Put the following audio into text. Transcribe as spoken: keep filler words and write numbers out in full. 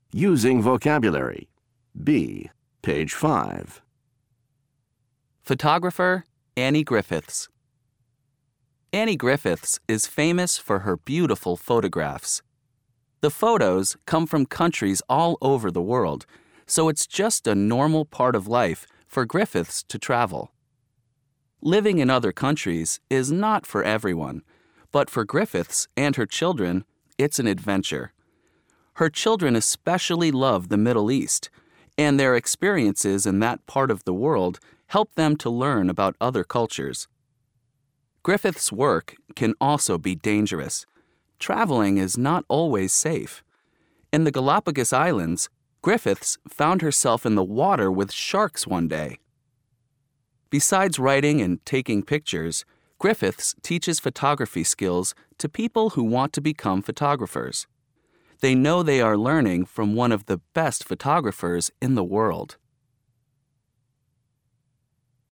Using vocabulary. B. Page five. Photographer Annie Griffiths. Annie Griffiths is famous for her beautiful photographs. The photos come from countries all over the world, so it's just a normal part of life for Griffiths to travel. Living in other countries is not for everyone, but for Griffiths and her children, it's an adventure. Her children especially love the Middle East, and their experiences in that part of the world help them to learn about other cultures. Griffiths' work can also be dangerous. Traveling is not always safe. In the Galapagos Islands, Griffiths found herself in the water with sharks one day. Besides writing and taking pictures, Griffiths teaches photography skills to people who want to become photographers. They know they are learning from one of the best photographers in the world.